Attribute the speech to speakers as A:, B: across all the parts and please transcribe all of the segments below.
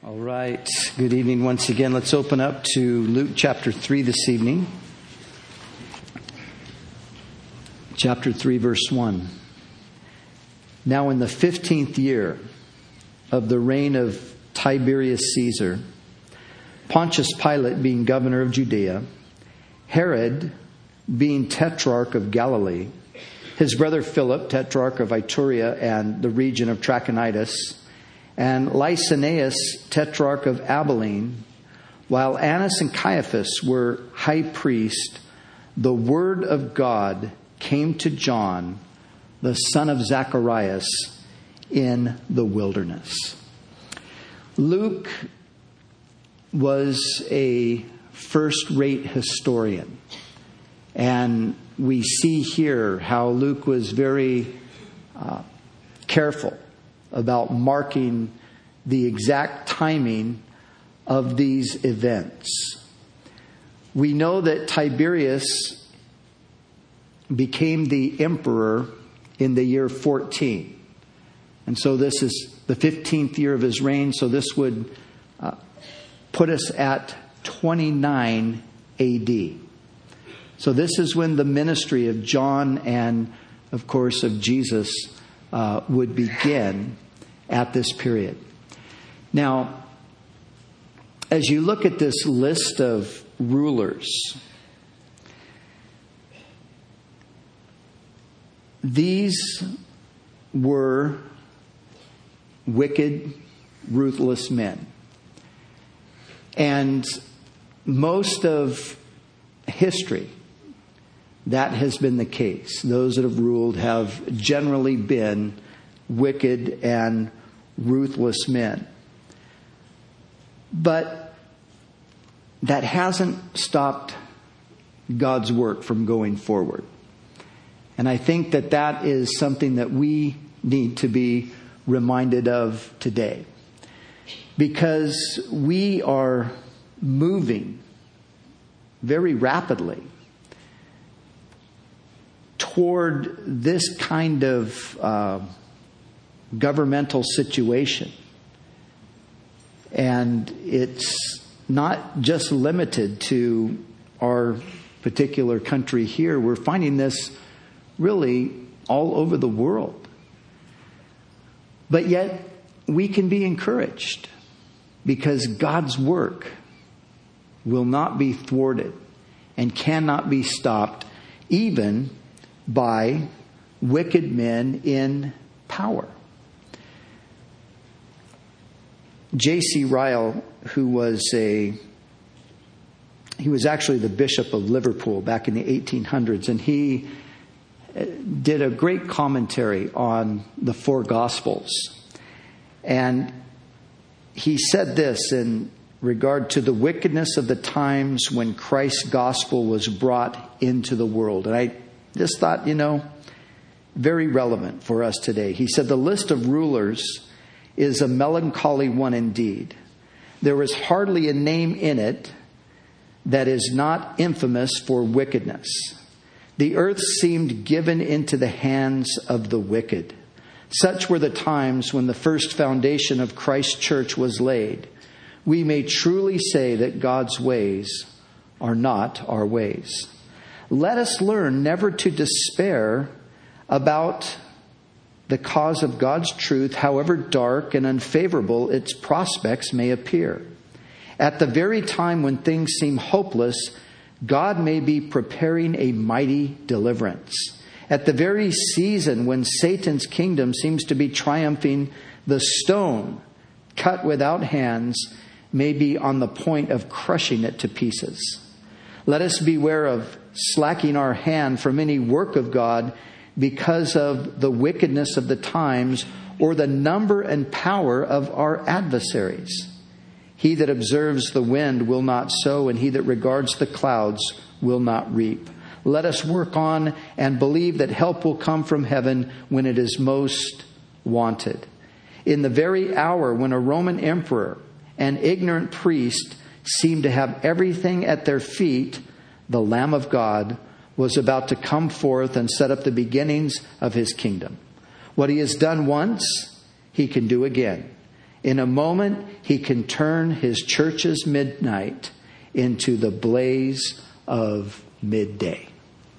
A: All right. Good evening once again. Let's open up to Luke chapter 3 this evening. Chapter 3, verse 1. Now in the 15th year of the reign of Tiberius Caesar, Pontius Pilate being governor of Judea, Herod being tetrarch of Galilee, his brother Philip, tetrarch of Iturea and the region of Trachonitis, and Lysanias, tetrarch of Abilene, while Annas and Caiaphas were high priest, the word of God came to John, the son of Zacharias, in the wilderness. Luke was a first-rate historian, and we see here how Luke was very careful about marking the exact timing of these events. We know that Tiberius became the emperor in the year 14. And so this is the 15th year of his reign. So this would put us at 29 AD. So this is when the ministry of John and, of course, of Jesus would begin at this period. Now, as you look at this list of rulers, these were wicked, ruthless men. And most of history, that has been the case. Those that have ruled have generally been wicked and ruthless men. But that hasn't stopped God's work from going forward. And I think that that is something that we need to be reminded of today. Because we are moving very rapidly toward this kind of governmental situation. And it's not just limited to our particular country here. We're finding this really all over the world. But yet, we can be encouraged because God's work will not be thwarted and cannot be stopped even by wicked men in power. J.C. Ryle, who was actually the Bishop of Liverpool back in the 1800s, and he did a great commentary on the four Gospels. And he said this in regard to the wickedness of the times when Christ's gospel was brought into the world. And I just thought, very relevant for us today. He said, the list of rulers is a melancholy one indeed. There is hardly a name in it that is not infamous for wickedness. The earth seemed given into the hands of the wicked. Such were the times when the first foundation of Christ's church was laid. We may truly say that God's ways are not our ways. Let us learn never to despair about the cause of God's truth, however dark and unfavorable its prospects may appear. At the very time when things seem hopeless, God may be preparing a mighty deliverance. At the very season when Satan's kingdom seems to be triumphing, the stone cut without hands may be on the point of crushing it to pieces. Let us beware of slacking our hand from any work of God because of the wickedness of the times or the number and power of our adversaries. He that observes the wind will not sow, and he that regards the clouds will not reap. Let us work on and believe that help will come from heaven when it is most wanted. In the very hour when a Roman emperor and ignorant priest seemed to have everything at their feet, the Lamb of God was about to come forth and set up the beginnings of his kingdom. What he has done once, he can do again. In a moment, he can turn his church's midnight into the blaze of midday.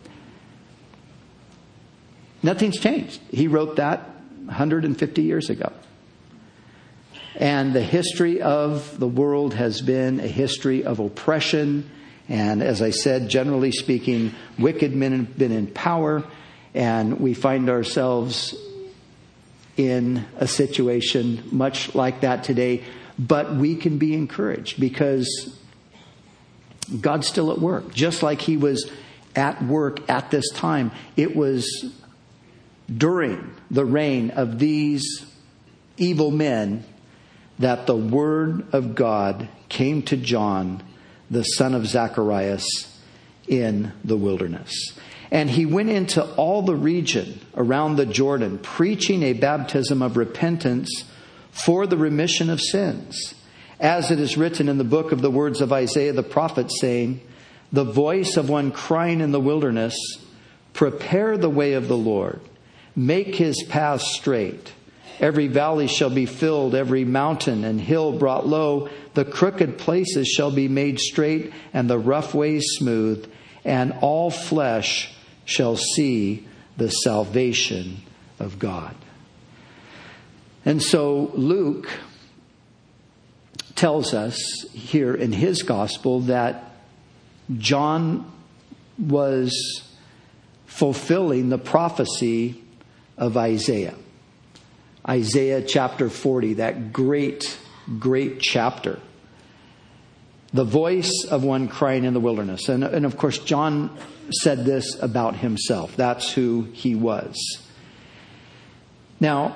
A: Nothing's changed. He wrote that 150 years ago. And the history of the world has been a history of oppression. And as I said, generally speaking, wicked men have been in power. And we find ourselves in a situation much like that today. But we can be encouraged because God's still at work. Just like he was at work at this time. It was during the reign of these evil men that the word of God came to John, the son of Zacharias, in the wilderness. And he went into all the region around the Jordan, preaching a baptism of repentance for the remission of sins. As it is written in the book of the words of Isaiah the prophet, saying, "The voice of one crying in the wilderness, prepare the way of the Lord. Make his paths straight. Every valley shall be filled, every mountain and hill brought low. The crooked places shall be made straight, and the rough ways smooth. And all flesh shall see the salvation of God." And so Luke tells us here in his gospel that John was fulfilling the prophecy of Isaiah. Isaiah chapter 40, that great chapter. The voice of one crying in the wilderness. And of course, John said this about himself. That's who he was. Now,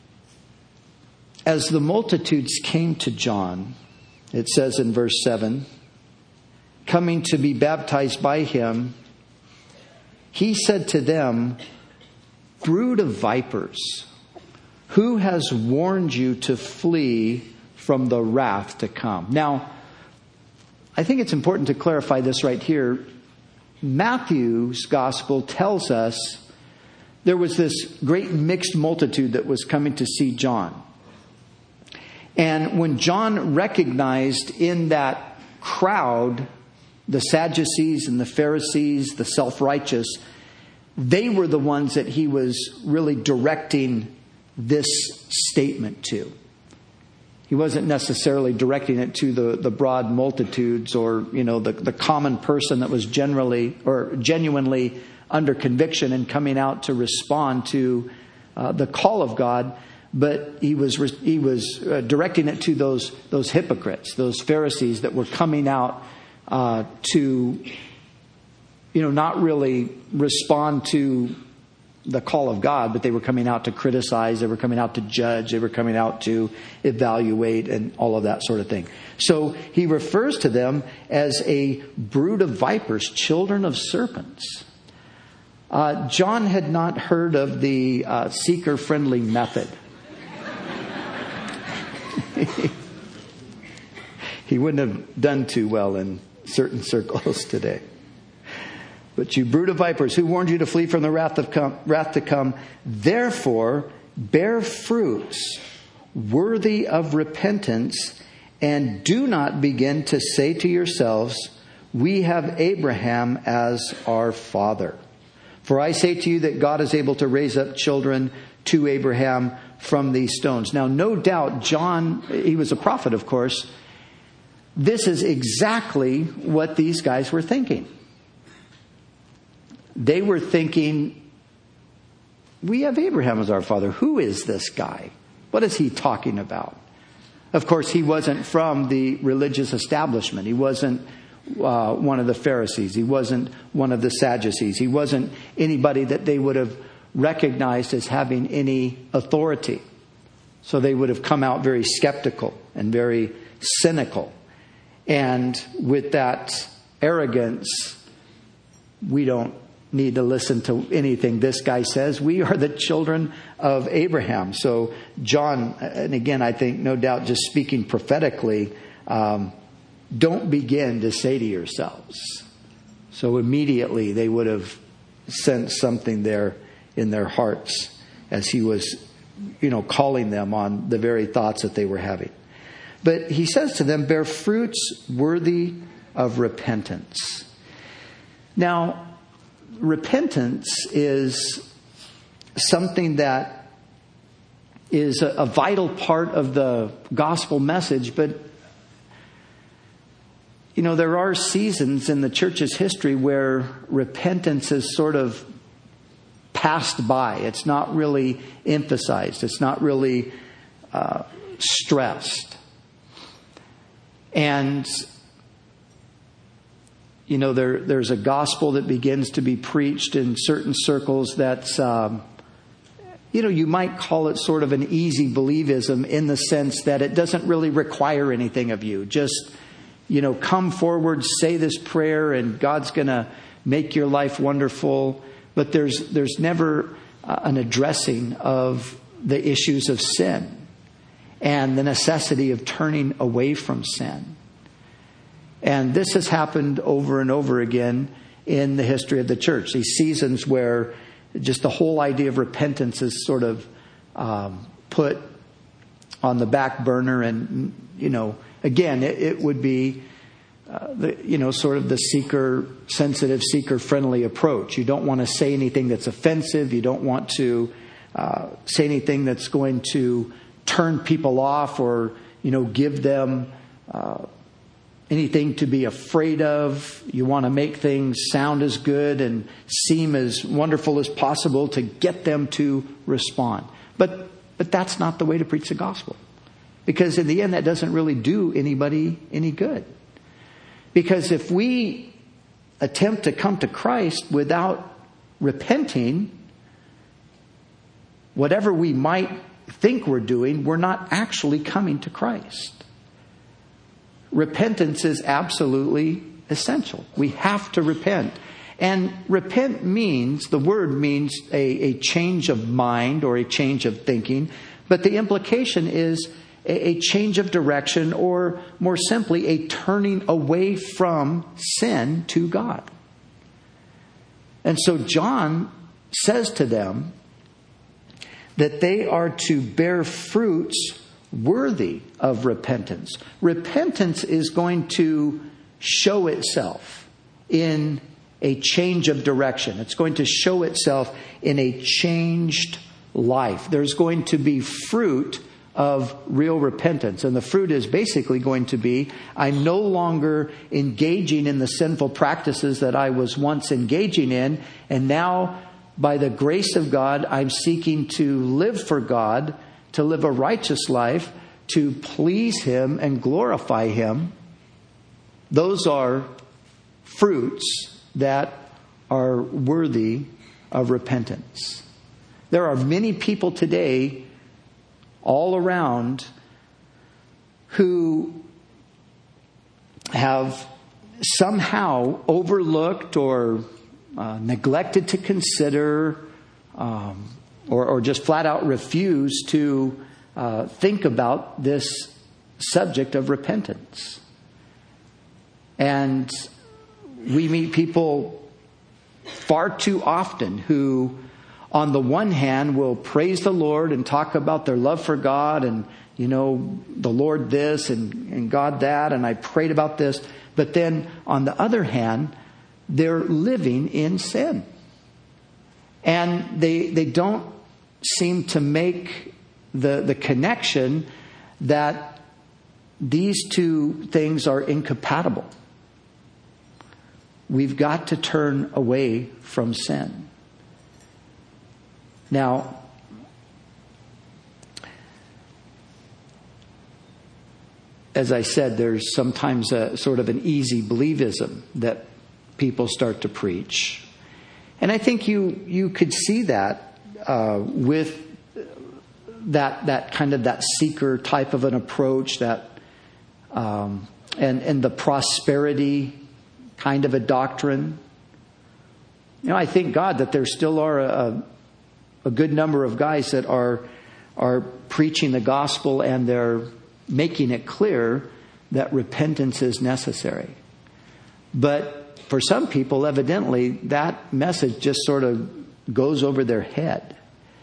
A: as the multitudes came to John, it says in verse 7, coming to be baptized by him, he said to them, "Brood of vipers, who has warned you to flee from the wrath to come?" Now, I think it's important to clarify this right here. Matthew's gospel tells us there was this great mixed multitude that was coming to see John. And when John recognized in that crowd the Sadducees and the Pharisees, the self-righteous, they were the ones that he was really directing this statement to. He wasn't necessarily directing it to the broad multitudes or, the common person that was generally or genuinely under conviction and coming out to respond to the call of God. But he was directing it to those hypocrites, those Pharisees that were coming out to, not really respond to the call of God, but they were coming out to criticize, they were coming out to judge, they were coming out to evaluate and all of that sort of thing. So he refers to them as a brood of vipers, children of serpents. John had not heard of the seeker-friendly method. He wouldn't have done too well in certain circles today. But you brood of vipers, who warned you to flee from the wrath to come? Therefore, bear fruits worthy of repentance, and do not begin to say to yourselves, "We have Abraham as our father." For I say to you that God is able to raise up children to Abraham from these stones. Now, no doubt, John, he was a prophet, of course. This is exactly what these guys were thinking. They were thinking, we have Abraham as our father. Who is this guy? What is he talking about? Of course, he wasn't from the religious establishment. He wasn't one of the Pharisees. He wasn't one of the Sadducees. He wasn't anybody that they would have recognized as having any authority. So they would have come out very skeptical and very cynical. And with that arrogance, we don't need to listen to anything this guy says. We are the children of Abraham. So John, and again, I think no doubt just speaking prophetically, don't begin to say to yourselves. So immediately they would have sensed something there in their hearts as he was calling them on the very thoughts that they were having. But he says to them, bear fruits worthy of repentance. Now, repentance is something that is a vital part of the gospel message, but there are seasons in the church's history where repentance is sort of passed by. It's not really emphasized. It's not really stressed. And, there's a gospel that begins to be preached in certain circles that's, you might call it sort of an easy believism in the sense that it doesn't really require anything of you. Just, come forward, say this prayer, and God's going to make your life wonderful. But there's never an addressing of the issues of sin and the necessity of turning away from sin. And this has happened over and over again in the history of the church. These seasons where just the whole idea of repentance is sort of put on the back burner. And, again, it would be, sort of the sensitive, seeker-friendly approach. You don't want to say anything that's offensive. You don't want to say anything that's going to turn people off or, give them anything to be afraid of. You want to make things sound as good and seem as wonderful as possible to get them to respond. But that's not the way to preach the gospel. Because in the end, that doesn't really do anybody any good. Because if we attempt to come to Christ without repenting, whatever we might think we're doing, we're not actually coming to Christ. Repentance is absolutely essential. We have to repent. And repent the word means a change of mind or a change of thinking. But the implication is a change of direction, or more simply, a turning away from sin to God. And so John says to them that they are to bear fruits worthy of repentance. Repentance is going to show itself in a change of direction. It's going to show itself in a changed life. There's going to be fruit of real repentance. And the fruit is basically going to be, I'm no longer engaging in the sinful practices that I was once engaging in. And now, by the grace of God, I'm seeking to live for God, to live a righteous life, to please Him and glorify Him. Those are fruits that are worthy of repentance. There are many people today all around who have somehow overlooked or neglected to consider or just flat out refused to think about this subject of repentance. And we meet people far too often who, on the one hand, will praise the Lord and talk about their love for God and, the Lord this and God that, and I prayed about this. But then, on the other hand, they're living in sin. And they don't seem to make the connection that these two things are incompatible. We've got to turn away from sin. Now, as I said, there's sometimes a sort of an easy believism that people start to preach. And I think you could see that with that kind of that seeker type of an approach, that and the prosperity kind of a doctrine. I thank God that there still are a good number of guys that are preaching the gospel, and they're making it clear that repentance is necessary. But for some people, evidently, that message just sort of goes over their head.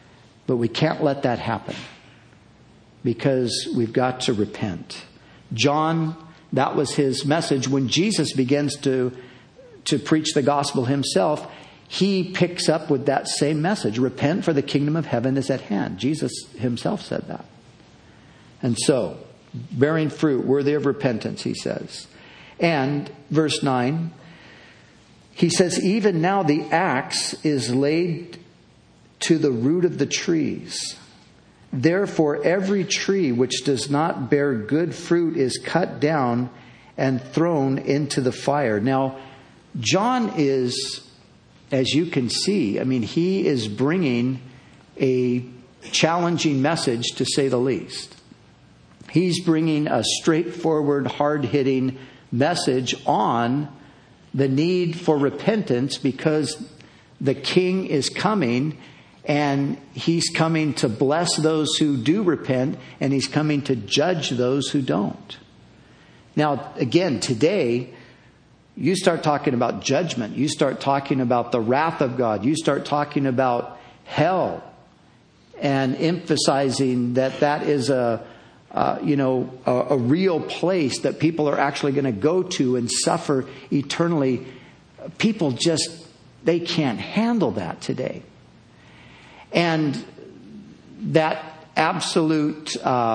A: But we can't let that happen because we've got to repent. John, that was his message. When Jesus begins to preach the gospel himself, he picks up with that same message. Repent, for the kingdom of heaven is at hand. Jesus himself said that. And so, bearing fruit worthy of repentance, he says. And verse 9, he says, even now the axe is laid to the root of the trees. Therefore, every tree which does not bear good fruit is cut down and thrown into the fire. Now, John is, as you can see, he is bringing a challenging message, to say the least. He's bringing a straightforward, hard-hitting message on the need for repentance because the King is coming, and he's coming to bless those who do repent, and he's coming to judge those who don't. Now, again, today, you start talking about judgment. You start talking about the wrath of God. You start talking about hell and emphasizing that is a real place that people are actually going to go to and suffer eternally. People they can't handle that today. And that absolute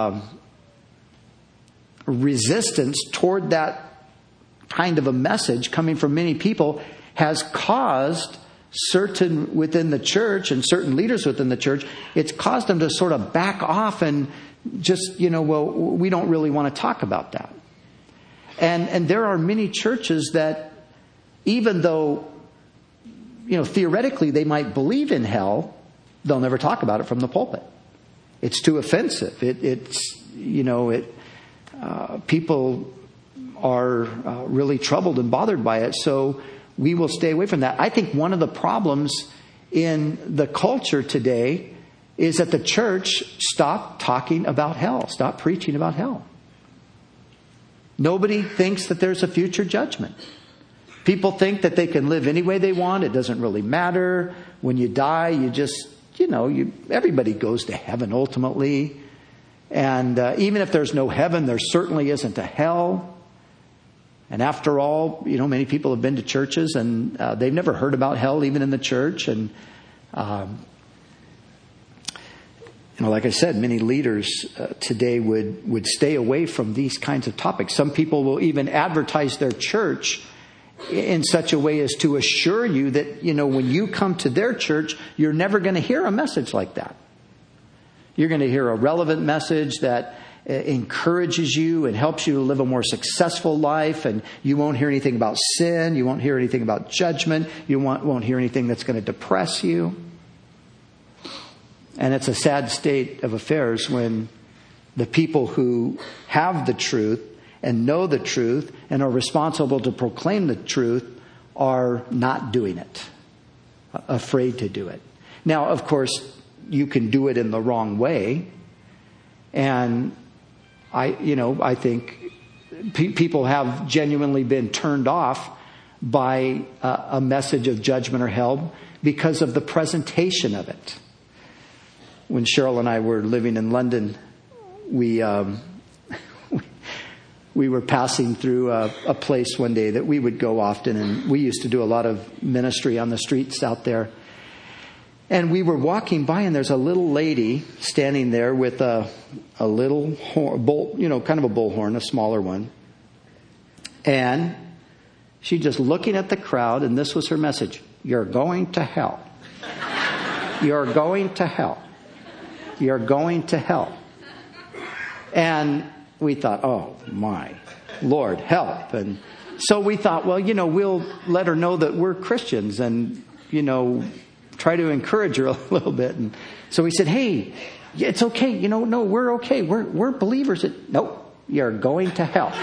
A: resistance toward that kind of a message coming from many people has caused certain within the church and certain leaders within the church, it's caused them to sort of back off and just, we don't really want to talk about that. And there are many churches that, even though, theoretically they might believe in hell, they'll never talk about it from the pulpit. It's too offensive. People are really troubled and bothered by it. So we will stay away from that. I think one of the problems in the culture today is that the church stopped talking about hell, stopped preaching about hell. Nobody thinks that there's a future judgment. People think that they can live any way they want. It doesn't really matter. When you die, you just, everybody goes to heaven ultimately. And even if there's no heaven, there certainly isn't a hell. And after all, many people have been to churches and they've never heard about hell, even in the church. And, like I said, many leaders today would stay away from these kinds of topics. Some people will even advertise their church in such a way as to assure you that, when you come to their church, you're never going to hear a message like that. You're going to hear a relevant message that encourages you and helps you to live a more successful life, and you won't hear anything about sin, you won't hear anything about judgment, you won't hear anything that's going to depress you. And it's a sad state of affairs when the people who have the truth and know the truth and are responsible to proclaim the truth are not doing it, afraid to do it. Now, of course, you can do it in the wrong way, and I think people have genuinely been turned off by a message of judgment or hell because of the presentation of it. When Cheryl and I were living in London, we were passing through a place one day that we would go often, and we used to do a lot of ministry on the streets out there. And we were walking by, and there's a little lady standing there with a little bull, kind of a bullhorn, a smaller one. And she's just looking at the crowd, and this was her message: "You're going to hell. You're going to hell. You're going to hell." And we thought, oh my Lord, help. And so we thought, well, we'll let her know that we're Christians and, try to encourage her a little bit. And so we said, hey, it's okay. No, we're okay. We're believers. Nope, you're going to hell.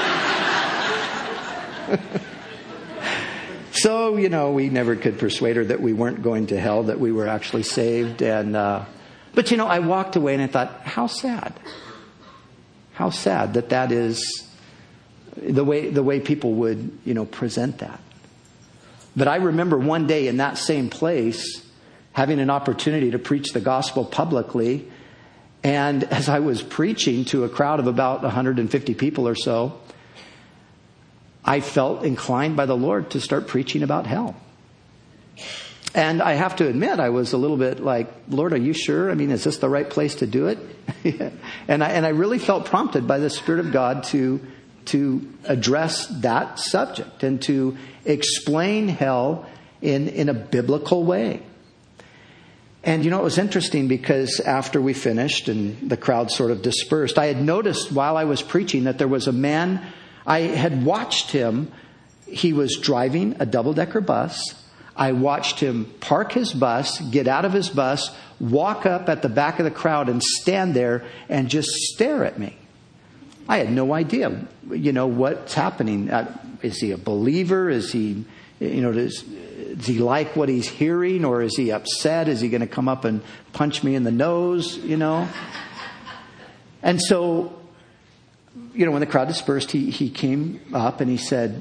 A: So, we never could persuade her that we weren't going to hell, that we were actually saved. And, but I walked away and I thought, how sad. How sad that is the way people would, present that. But I remember one day in that same place having an opportunity to preach the gospel publicly. And as I was preaching to a crowd of about 150 people or so, I felt inclined by the Lord to start preaching about hell. And I have to admit, I was a little bit like, Lord, are you sure? I mean, is this the right place to do it? And I really felt prompted by the Spirit of God to address that subject and to explain hell in a biblical way. And it was interesting because after we finished and the crowd sort of dispersed, I had noticed while I was preaching that there was a man. I had watched him. He was driving a double-decker bus. I watched him park his bus, get out of his bus, walk up at the back of the crowd and stand there and just stare at me. I had no idea, what's happening. Is he a believer? Is he, does he like what he's hearing, or is he upset? Is he going to come up and punch me in the nose, And so, when the crowd dispersed, he came up and he said,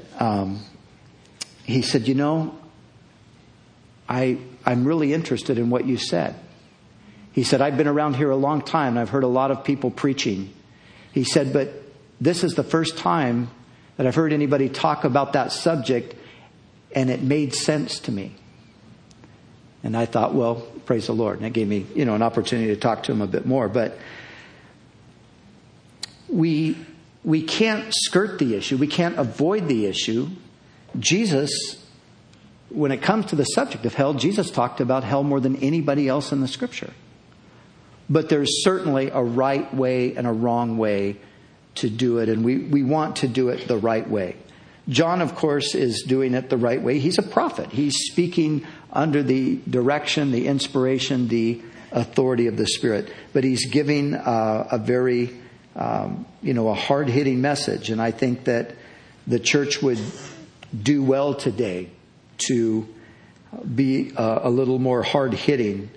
A: I'm really interested in what you said. He said, I've been around here a long time and I've heard a lot of people preaching. He said, but this is the first time that I've heard anybody talk about that subject, and it made sense to me. And I thought, well, praise the Lord. And it gave me, an opportunity to talk to him a bit more. But we can't skirt the issue. We can't avoid the issue. Jesus, when it comes to the subject of hell, Jesus talked about hell more than anybody else in the Scripture. But there's certainly a right way and a wrong way to do it. And we want to do it the right way. John, of course, is doing it the right way. He's a prophet. He's speaking under the direction, the inspiration, the authority of the Spirit. But he's giving a very, a hard-hitting message. And I think that the church would do well today to be a little more hard-hitting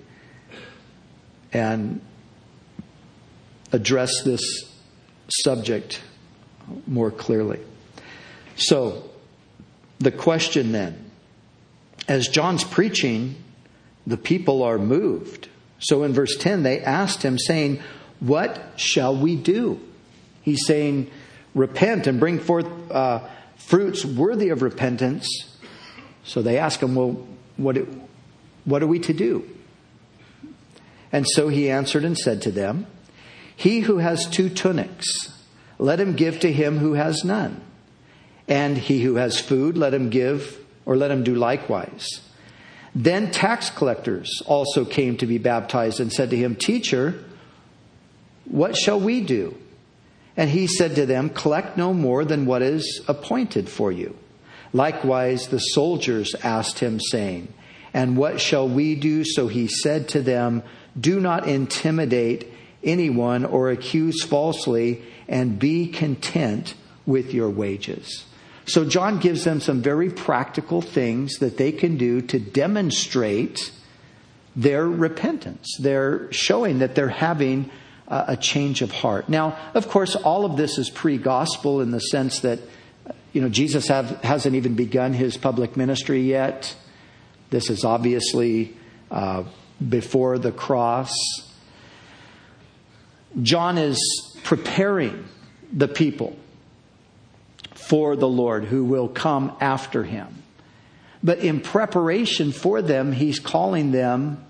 A: and address this subject more clearly. So, the question then, as John's preaching, the people are moved. So in verse 10, they asked him, saying, what shall we do? He's saying, repent and bring forth fruits worthy of repentance. So they ask him, well, what are we to do? And so he answered and said to them, he who has 2 tunics, let him give to him who has none. And he who has food, let him give, or let him do likewise. Then tax collectors also came to be baptized and said to him, Teacher, what shall we do? And he said to them, collect no more than what is appointed for you. Likewise, the soldiers asked him, saying, and what shall we do? So he said to them, do not intimidate anyone or accuse falsely, and be content with your wages. So John gives them some very practical things that they can do to demonstrate their repentance. They're showing that they're having a change of heart. Now, of course, all of this is pre-gospel in the sense that, Jesus hasn't even begun his public ministry yet. This is obviously before the cross. John is preparing the people for the Lord who will come after him. But in preparation for them, he's calling them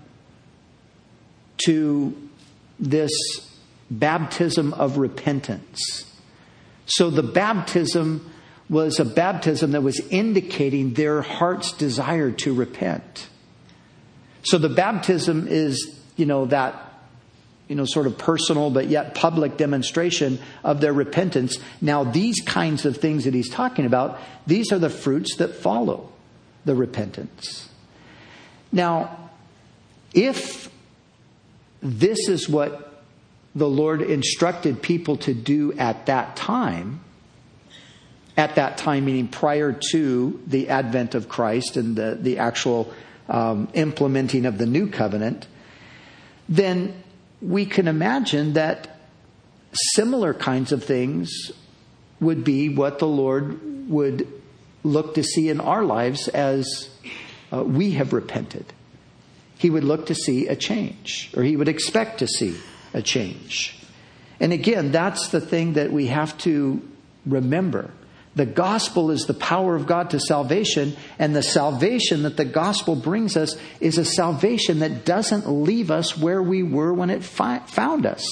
A: to this baptism of repentance. So the baptism was a baptism that was indicating their heart's desire to repent. So the baptism is, that sort of personal but yet public demonstration of their repentance. Now, these kinds of things that he's talking about, these are the fruits that follow the repentance. Now, if this is what the Lord instructed people to do at that time meaning prior to the advent of Christ and the actual implementing of the new covenant, then we can imagine that similar kinds of things would be what the Lord would look to see in our lives as we have repented. he would look to see a change, or he would expect to see a change. And again, that's the thing that we have to remember. The gospel is the power of God to salvation, and the salvation that the gospel brings us is a salvation that doesn't leave us where we were when it found us.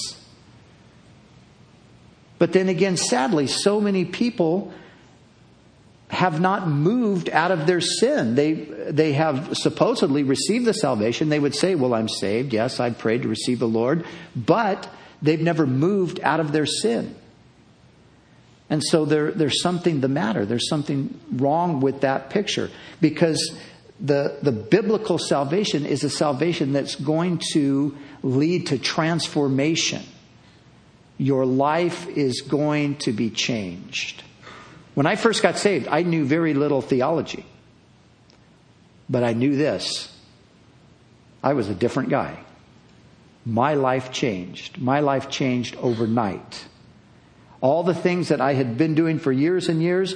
A: But then again, sadly, so many people have not moved out of their sin. They have supposedly received the salvation. They would say, well, I'm saved. Yes, I prayed to receive the Lord. But they've never moved out of their sin. And so there's something the matter. There's something wrong with that picture. Because the biblical salvation is a salvation that's going to lead to transformation. Your life is going to be changed. When I first got saved, I knew very little theology. But I knew this. I was a different guy. My life changed. My life changed overnight. All the things that I had been doing for years and years,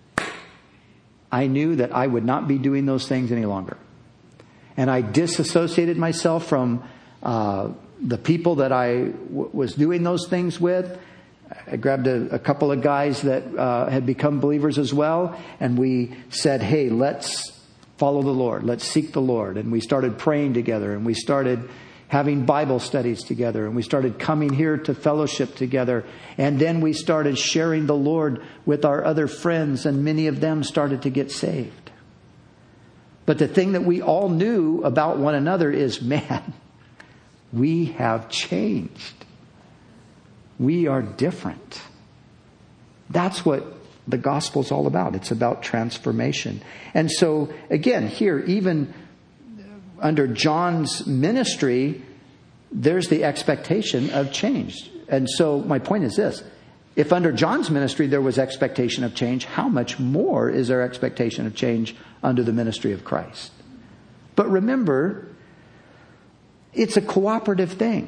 A: I knew that I would not be doing those things any longer. And I disassociated myself from the people that I was doing those things with. I grabbed a couple of guys that had become believers as well. And we said, hey, let's follow the Lord. Let's seek the Lord. And we started praying together. And we started having Bible studies together. And we started coming here to fellowship together. And then we started sharing the Lord with our other friends. And many of them started to get saved. But the thing that we all knew about one another is, man, we have changed. We are different. That's what the gospel's all about. It's about transformation. And so, again, here, even under John's ministry, there's the expectation of change. And so my point is this. If under John's ministry there was expectation of change, how much more is there expectation of change under the ministry of Christ? But remember, it's a cooperative thing.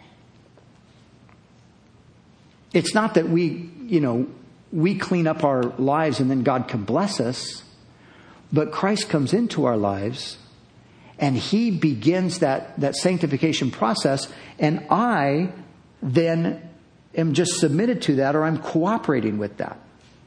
A: It's not that we clean up our lives and then God can bless us. But Christ comes into our lives and He begins that sanctification process. And I then am just submitted to that, or I'm cooperating with that.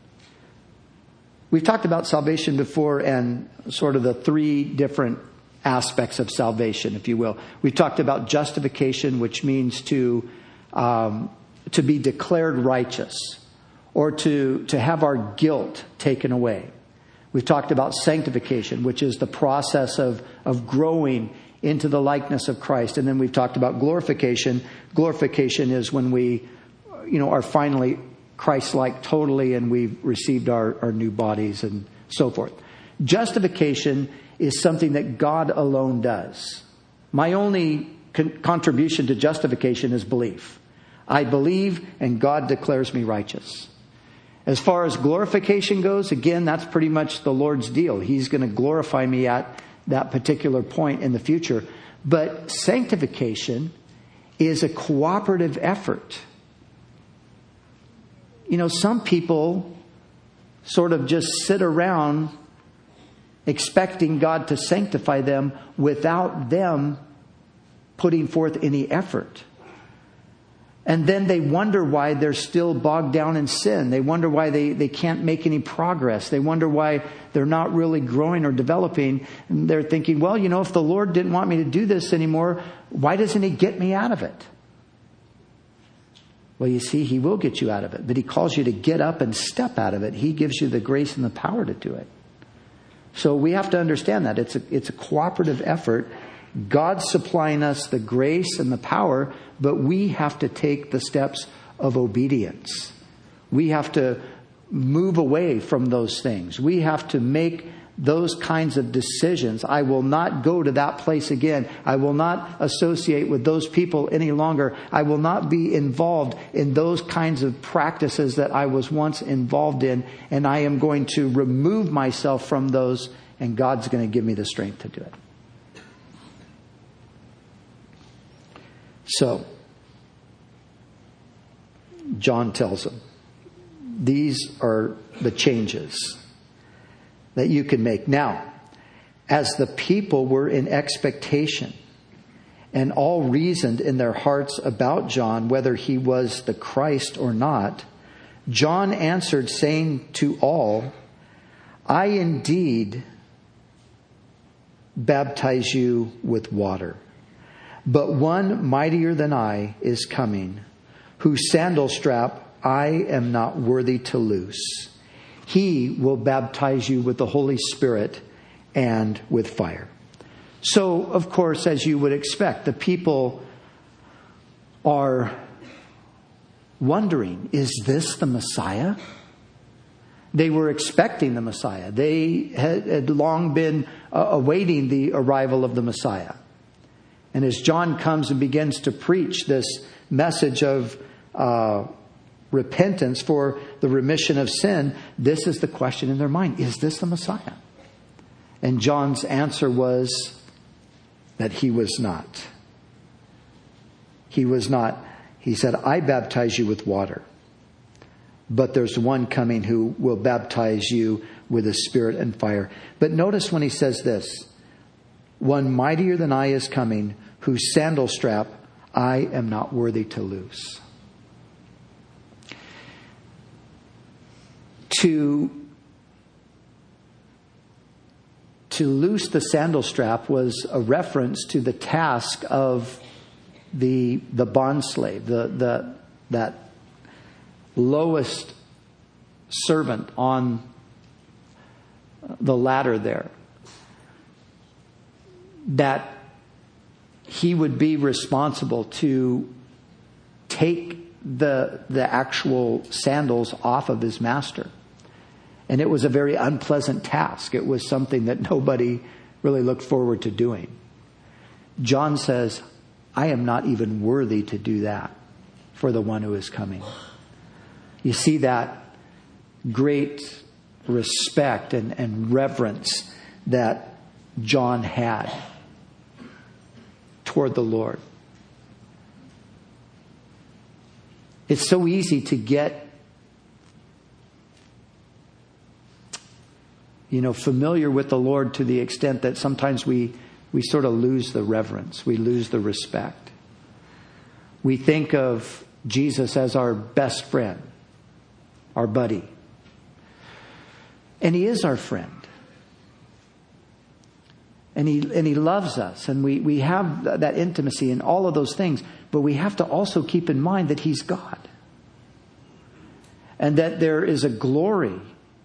A: We've talked about salvation before and sort of the three different aspects of salvation, if you will. We've talked about justification, which means to be declared righteous, or to have our guilt taken away. We've talked about sanctification, which is the process of growing into the likeness of Christ. And then we've talked about glorification. Glorification is when we, are finally Christ-like totally, and we've received our new bodies and so forth. Justification is something that God alone does. My only contribution to justification is belief. I believe and God declares me righteous. As far as glorification goes, again, that's pretty much the Lord's deal. He's going to glorify me at that particular point in the future. But sanctification is a cooperative effort. Some people sort of just sit around expecting God to sanctify them without them putting forth any effort. And then they wonder why they're still bogged down in sin. They wonder why they can't make any progress. They wonder why they're not really growing or developing. And they're thinking, well, if the Lord didn't want me to do this anymore, why doesn't He get me out of it? Well, you see, He will get you out of it. But He calls you to get up and step out of it. He gives you the grace and the power to do it. So we have to understand that. It's a cooperative effort. God's supplying us the grace and the power, but we have to take the steps of obedience. We have to move away from those things. We have to make those kinds of decisions. I will not go to that place again. I will not associate with those people any longer. I will not be involved in those kinds of practices that I was once involved in. And I am going to remove myself from those, and God's going to give me the strength to do it. So, John tells them, these are the changes that you can make. Now, as the people were in expectation, and all reasoned in their hearts about John, whether he was the Christ or not, John answered, saying to all, I indeed baptize you with water, but one mightier than I is coming, whose sandal strap I am not worthy to loose. He will baptize you with the Holy Spirit and with fire. So, of course, as you would expect, the people are wondering, is this the Messiah? They were expecting the Messiah. They had long been awaiting the arrival of the Messiah. And as John comes and begins to preach this message of repentance for the remission of sin, this is the question in their mind. Is this the Messiah? And John's answer was that he was not. He was not. He said, I baptize you with water, but there's one coming who will baptize you with the Spirit and fire. But notice when he says this, one mightier than I is coming, whose sandal strap I am not worthy to loose. To loose the sandal strap was a reference to the task of the bond slave, that lowest servant on the ladder there. That he would be responsible to take the actual sandals off of his master. And it was a very unpleasant task. It was something that nobody really looked forward to doing. John says, I am not even worthy to do that for the one who is coming. You see that great respect and reverence that John had toward the Lord. It's so easy to get familiar with the Lord to the extent that sometimes we sort of lose the reverence. We lose the respect. We think of Jesus as our best friend, our buddy. And he is our friend. And he loves us. And we have that intimacy and all of those things. But we have to also keep in mind that he's God. And that there is a glory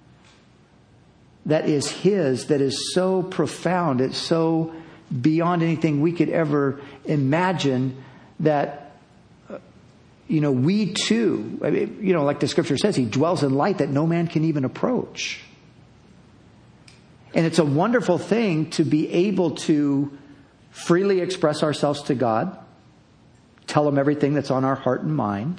A: that is his, that is so profound, it's so beyond anything we could ever imagine, that we too, like the scripture says, he dwells in light that no man can even approach. And it's a wonderful thing to be able to freely express ourselves to God, tell him everything that's on our heart and mind.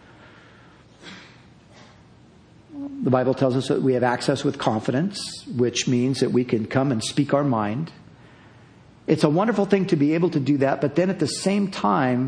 A: The Bible tells us that we have access with confidence, which means that we can come and speak our mind. It's a wonderful thing to be able to do that, but then at the same time,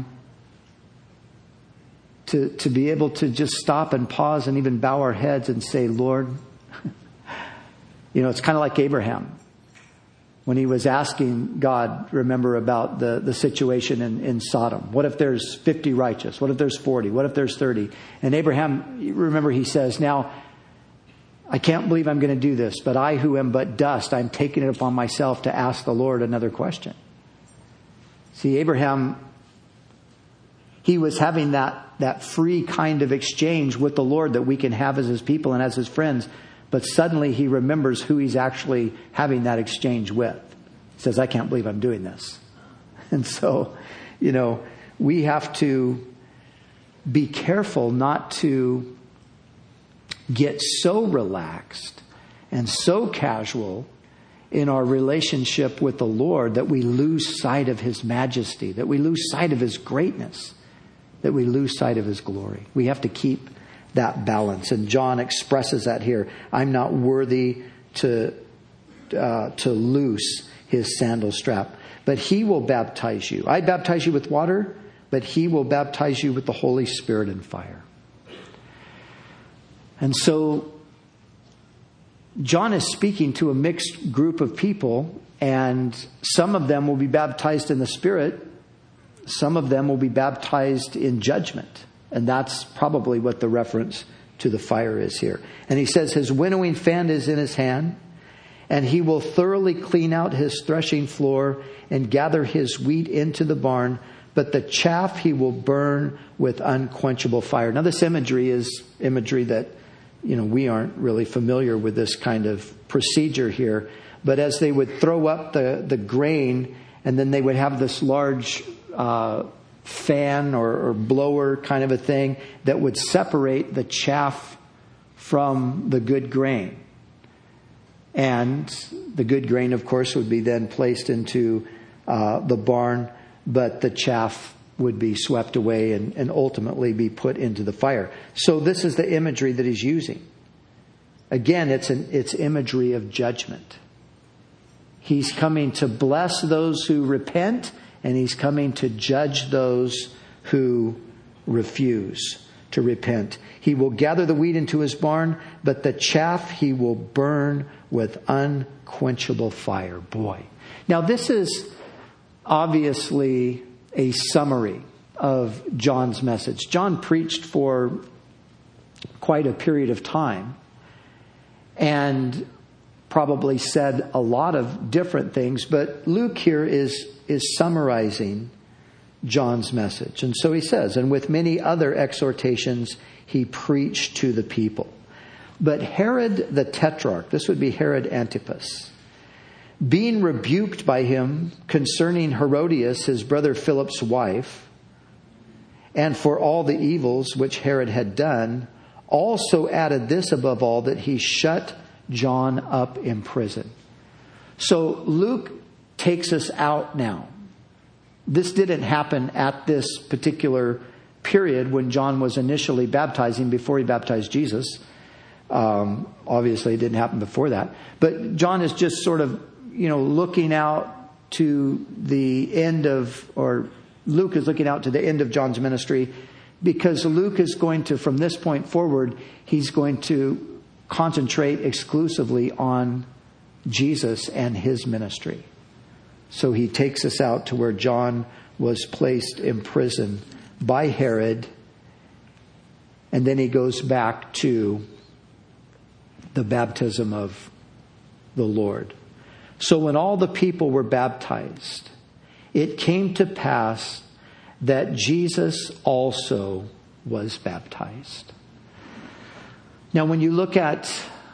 A: to be able to just stop and pause and even bow our heads and say, Lord, it's kind of like Abraham when he was asking God, remember, about the situation in Sodom. What if there's 50 righteous? What if there's 40? What if there's 30? And Abraham, remember, he says, now, I can't believe I'm going to do this, but I who am but dust, I'm taking it upon myself to ask the Lord another question. See, Abraham, he was having that free kind of exchange with the Lord that we can have as his people and as his friends. But suddenly he remembers who he's actually having that exchange with. He says, I can't believe I'm doing this. And so, we have to be careful not to get so relaxed and so casual in our relationship with the Lord that we lose sight of his majesty, that we lose sight of his greatness, that we lose sight of his glory. We have to keep that balance. And John expresses that here. I'm not worthy to loose his sandal strap, but he will baptize you. I baptize you with water, but he will baptize you with the Holy Spirit and fire. And so John is speaking to a mixed group of people, and some of them will be baptized in the Spirit, some of them will be baptized in judgment. And that's probably what the reference to the fire is here. And he says his winnowing fan is in his hand, and he will thoroughly clean out his threshing floor and gather his wheat into the barn, but the chaff he will burn with unquenchable fire. Now this imagery is imagery that, we aren't really familiar with this kind of procedure here. But as they would throw up the grain, and then they would have this large fan or blower kind of a thing that would separate the chaff from the good grain. And the good grain, of course, would be then placed into the barn, but the chaff would be swept away and ultimately be put into the fire. So this is the imagery that he's using. Again, it's imagery of judgment. He's coming to bless those who repent, and he's coming to judge those who refuse to repent. He will gather the wheat into his barn, but the chaff he will burn with unquenchable fire. Boy. Now this is obviously a summary of John's message. John preached for quite a period of time and probably said a lot of different things, but Luke here is summarizing John's message. And so he says, and with many other exhortations, he preached to the people. But Herod the Tetrarch, this would be Herod Antipas, being rebuked by him concerning Herodias, his brother Philip's wife, and for all the evils which Herod had done, also added this above all, that he shut John up in prison. So Luke takes us out now. This didn't happen at this particular period when John was initially baptizing, before he baptized Jesus. Obviously, it didn't happen before that. But John is just sort of, looking out to the end of, or Luke is looking out to the end of John's ministry, because Luke is going to, from this point forward, he's going to concentrate exclusively on Jesus and his ministry. So he takes us out to where John was placed in prison by Herod, and then he goes back to the baptism of the Lord. So when all the people were baptized, it came to pass that Jesus also was baptized. Now, when you look at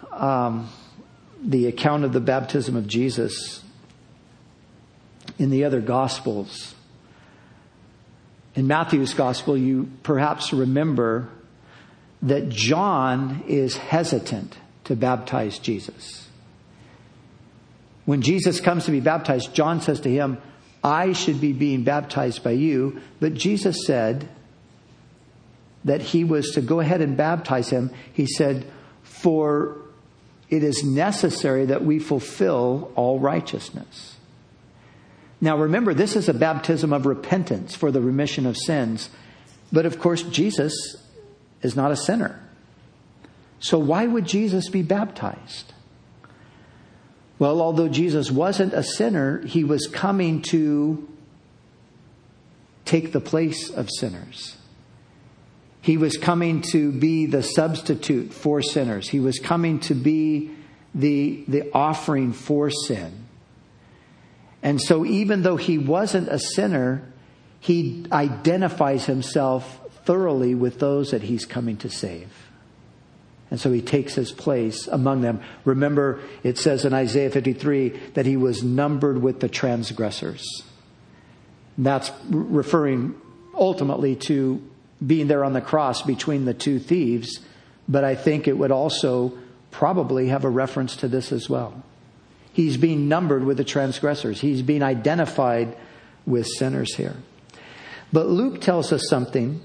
A: the account of the baptism of Jesus in the other Gospels, in Matthew's Gospel, you perhaps remember that John is hesitant to baptize Jesus. When Jesus comes to be baptized, John says to him, I should be being baptized by you. But Jesus said that he was to go ahead and baptize him. He said, for it is necessary that we fulfill all righteousness. Now remember, this is a baptism of repentance for the remission of sins. But of course, Jesus is not a sinner. So why would Jesus be baptized? Well, although Jesus wasn't a sinner, he was coming to take the place of sinners. He was coming to be the substitute for sinners. He was coming to be the offering for sin. And so even though he wasn't a sinner, he identifies himself thoroughly with those that he's coming to save. And so he takes his place among them. Remember, it says in Isaiah 53 that he was numbered with the transgressors. And that's referring ultimately to being there on the cross between the two thieves. But I think it would also probably have a reference to this as well. He's being numbered with the transgressors. He's being identified with sinners here. But Luke tells us something.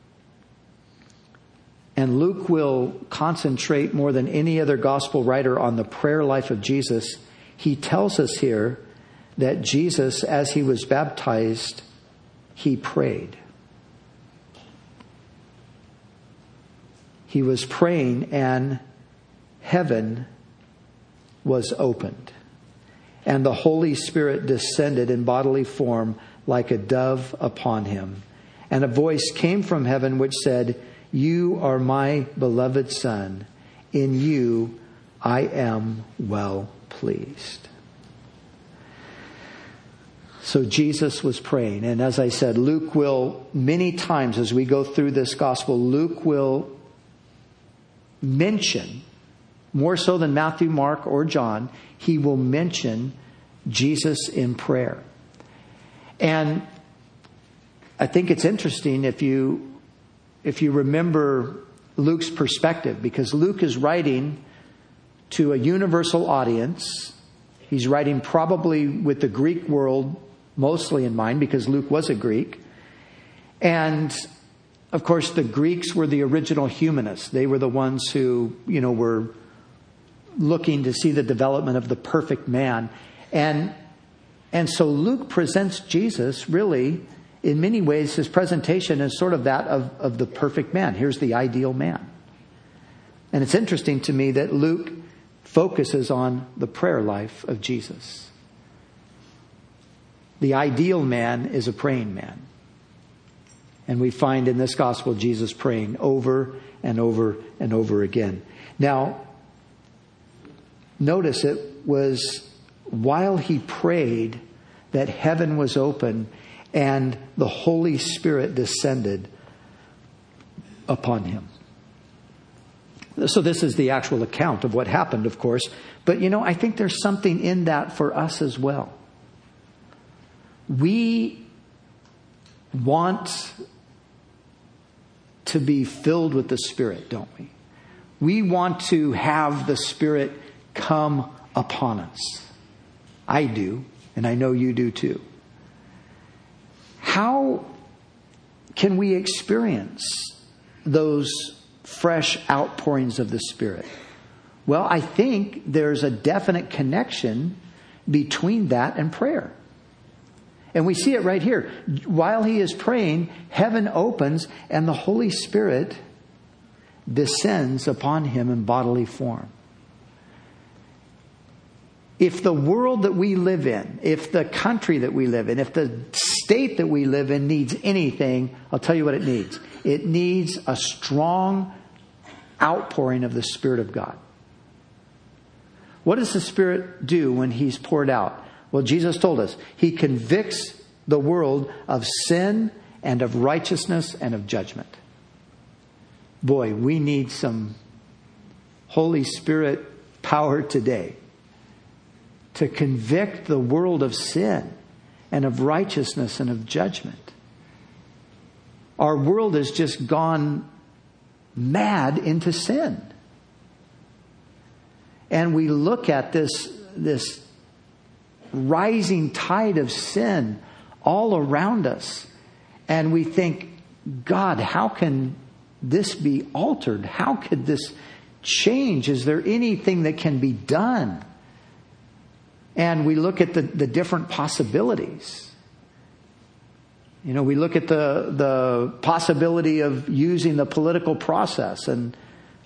A: And Luke will concentrate more than any other gospel writer on the prayer life of Jesus. He tells us here that Jesus, as he was baptized, he prayed. He was praying and heaven was opened. And the Holy Spirit descended in bodily form like a dove upon him. And a voice came from heaven which said, "You are my beloved Son. In you I am well pleased." So Jesus was praying. And as I said, Luke will, many times as we go through this gospel, Luke will mention, more so than Matthew, Mark, or John, he will mention Jesus in prayer. And I think it's interesting if you remember Luke's perspective, because Luke is writing to a universal audience. He's writing probably with the Greek world mostly in mind, because Luke was a Greek. And of course, the Greeks were the original humanists. They were the ones who, were looking to see the development of the perfect man. And so Luke presents Jesus, really, in many ways, his presentation is sort of that of the perfect man. Here's the ideal man. And it's interesting to me that Luke focuses on the prayer life of Jesus. The ideal man is a praying man. And we find in this gospel Jesus praying over and over and over again. Now, notice it was while he prayed that heaven was open and the Holy Spirit descended upon him. So this is the actual account of what happened, of course. But, I think there's something in that for us as well. We want to be filled with the Spirit, don't we? We want to have the Spirit come upon us. I do, and I know you do too. How can we experience those fresh outpourings of the Spirit? Well, I think there's a definite connection between that and prayer. And we see it right here. While he is praying, heaven opens and the Holy Spirit descends upon him in bodily form. If the world that we live in, if the country that we live in, if the state that we live in needs anything, I'll tell you what it needs. It needs a strong outpouring of the Spirit of God. What does the Spirit do when he's poured out? Well, Jesus told us he convicts the world of sin and of righteousness and of judgment. Boy, we need some Holy Spirit power today to convict the world of sin and of righteousness and of judgment. Our world has just gone mad into sin. And we look at this rising tide of sin all around us, and we think, God, how can this be altered? How could this change? Is there anything that can be done? And we look at the different possibilities. We look at the possibility of using the political process, and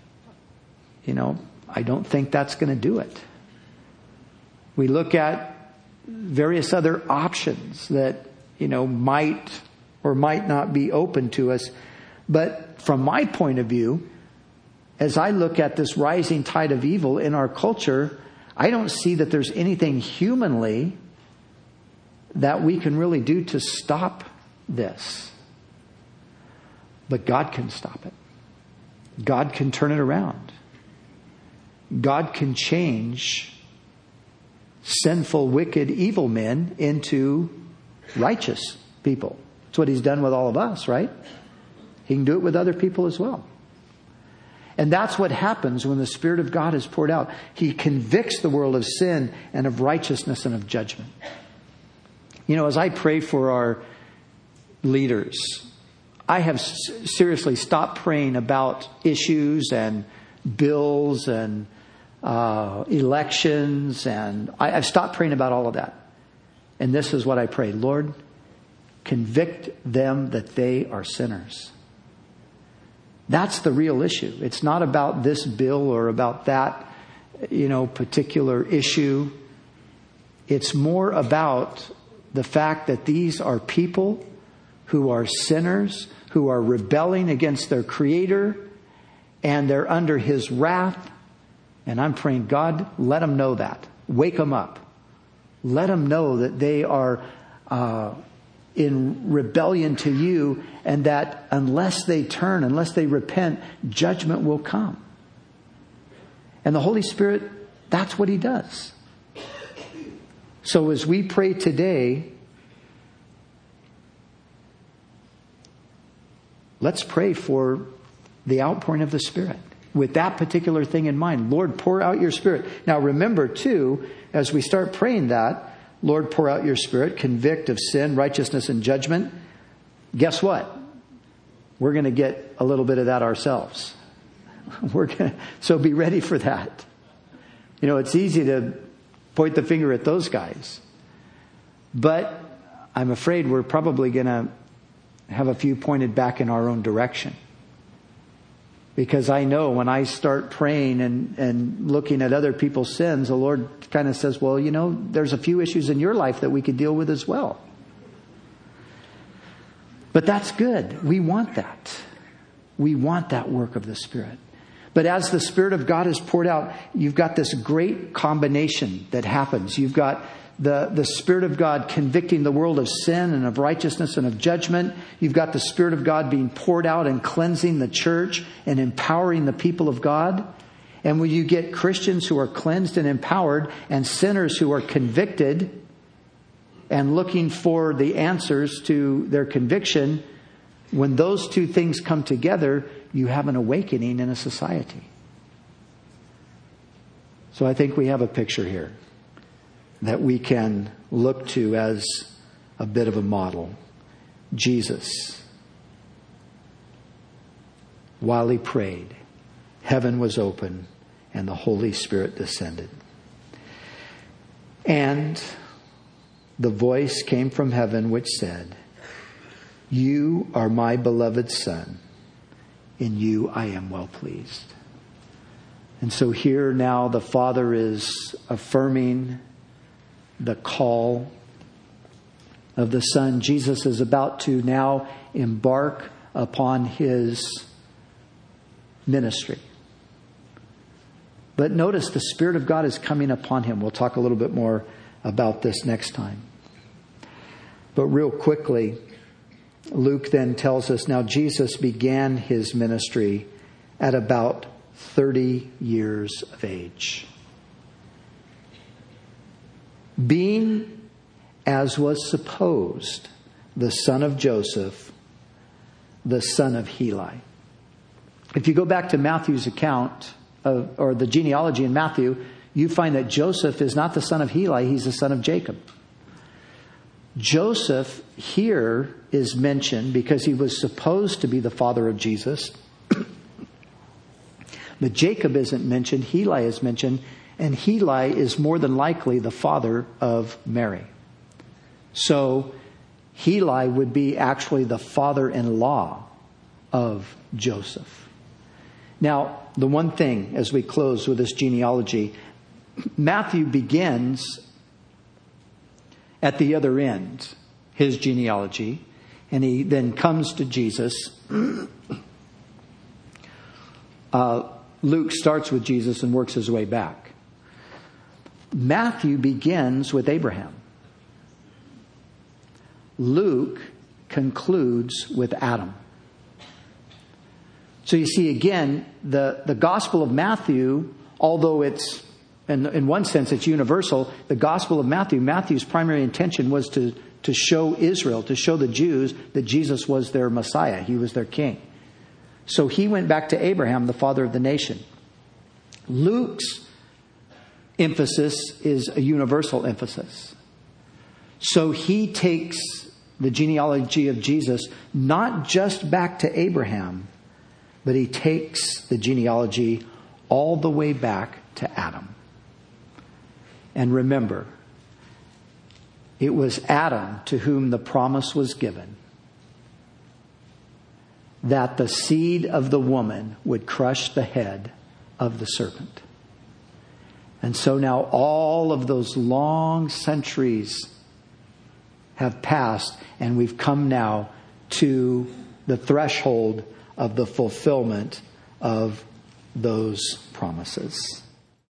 A: I don't think that's going to do it. We look at various other options that, might or might not be open to us. But from my point of view, as I look at this rising tide of evil in our culture, I don't see that there's anything humanly that we can really do to stop this. But God can stop it. God can turn it around. God can change sinful, wicked, evil men into righteous people. That's what he's done with all of us, right? He can do it with other people as well. And that's what happens when the Spirit of God is poured out. He convicts the world of sin and of righteousness and of judgment. As I pray for our leaders, I have seriously stopped praying about issues and bills and elections, and I've stopped praying about all of that. And this is what I pray: Lord, convict them that they are sinners. That's the real issue. It's not about this bill or about that, particular issue. It's more about the fact that these are people who are sinners, who are rebelling against their Creator, and they're under His wrath. And I'm praying, God, let them know that. Wake them up. Let them know that they are in rebellion to You, and that unless they turn, unless they repent, judgment will come. And the Holy Spirit, that's what He does. So as we pray today, let's pray for the outpouring of the Spirit with that particular thing in mind. Lord, pour out Your Spirit. Now remember too, as we start praying that, Lord, pour out Your Spirit, convict of sin, righteousness, and judgment. Guess what? We're going to get a little bit of that ourselves. So be ready for that. You know, it's easy to point the finger at those guys. But I'm afraid we're probably going to have a few pointed back in our own direction. Because I know when I start praying and looking at other people's sins, the Lord kind of says, well, you know, there's a few issues in your life that we could deal with as well. But that's good. We want that. We want that work of the Spirit. But as the Spirit of God is poured out, you've got this great combination that happens. You've got the Spirit of God convicting the world of sin and of righteousness and of judgment. You've got the Spirit of God being poured out and cleansing the church and empowering the people of God. And when you get Christians who are cleansed and empowered and sinners who are convicted and looking for the answers to their conviction, when those two things come together, you have an awakening in a society. So I think we have a picture here that we can look to as a bit of a model. Jesus, while He prayed, heaven was open and the Holy Spirit descended. And the voice came from heaven which said, You are my beloved Son. In You I am well pleased. And so here now the Father is affirming the call of the Son. Jesus is about to now embark upon His ministry. But notice the Spirit of God is coming upon Him. We'll talk a little bit more about this next time. But real quickly, Luke then tells us, now Jesus began His ministry at about 30 years of age. Being, as was supposed, the son of Joseph, the son of Heli. If you go back to Matthew's account, or the genealogy in Matthew, you find that Joseph is not the son of Heli, he's the son of Jacob. Joseph here is mentioned because he was supposed to be the father of Jesus. But Jacob isn't mentioned, Heli is mentioned, and Heli is more than likely the father of Mary. So Heli would be actually the father-in-law of Joseph. Now, the one thing as we close with this genealogy, Matthew begins at the other end, his genealogy, and he then comes to Jesus. Luke starts with Jesus and works his way back. Matthew begins with Abraham. Luke concludes with Adam. So you see, again, the Gospel of Matthew, although it's, in one sense, it's universal, the Gospel of Matthew's primary intention was to show Israel, to show the Jews that Jesus was their Messiah. He was their king. So he went back to Abraham, the father of the nation. Luke's emphasis is a universal emphasis. So he takes the genealogy of Jesus not just back to Abraham, but he takes the genealogy all the way back to Adam. And remember, it was Adam to whom the promise was given that the seed of the woman would crush the head of the serpent. And so now all of those long centuries have passed, and we've come now to the threshold of the fulfillment of those promises.